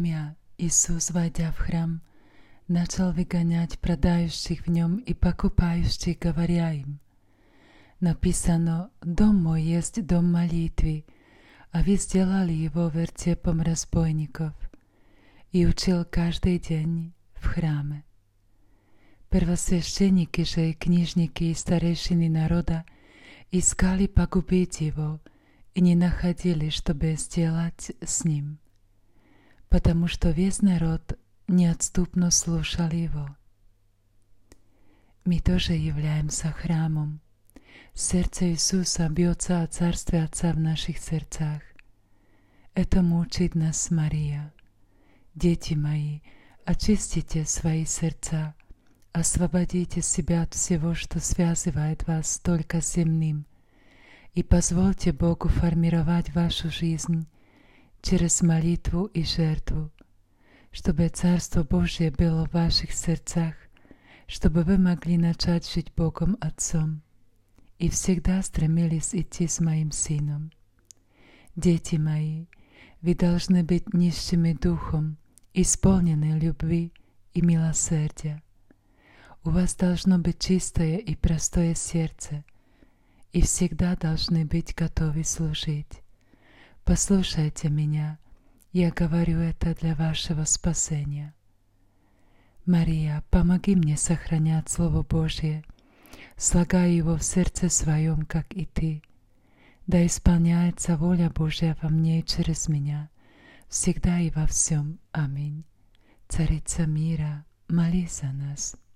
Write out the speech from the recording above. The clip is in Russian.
семья, Иисус, войдя в храм, начал выгонять продающих в нем и покупающих, говоря им: «Написано: дом мой есть дом молитвы, а вы сделали его вертепом разбойников». И учил каждый день в храме. Первосвященники же и книжники и старейшины народа искали погубить его и не находили, чтобы сделать с ним, потому что весь народ неотступно слушал его. Мы тоже являемся храмом. Сердце Иисуса бьется о Царстве Отца в наших сердцах. Этому учит нас Мария. Дети мои, очистите свои сердца, освободите себя от всего, что связывает вас только с земным, и позвольте Богу формировать вашу жизнь через молитву и жертву, чтобы Царство Божье было в ваших сердцах, чтобы вы могли начать жить Богом Отцом и всегда стремились идти с моим Сыном. Дети мои, вы должны быть нищими духом, исполнены любви и милосердия. У вас должно быть чистое и простое сердце, и всегда должны быть готовы служить. Послушайте меня, я говорю это для вашего спасения. Мария, помоги мне сохранять Слово Божье, слагая его в сердце своем, как и ты. Да исполняется воля Божья во мне и через меня, всегда и во всем. Аминь. Царица мира, молись за нас.